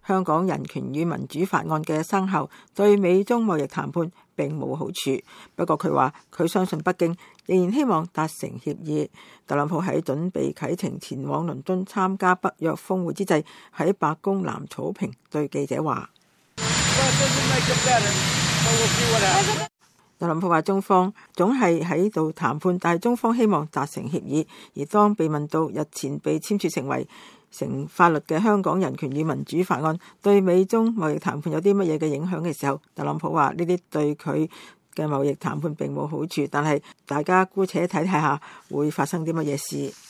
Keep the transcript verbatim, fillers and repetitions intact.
香港人權與民主法案嘅生效對美中貿易談判並冇好處。不過佢話佢相信北京仍然希望達成協議。特朗普喺準備啟程前往倫敦參加北約峰會之際，喺白宮南草坪對記者話：特朗普話中方總係喺度談判，但係中方希望達成協議。而當被問到日前被簽署成為成法律嘅香港人權與民主法案對美中貿易談判有啲乜嘢嘅影響嘅時候，特朗普話呢啲對佢嘅貿易談判並冇好處，但係大家姑且睇睇下會發生啲乜嘢事。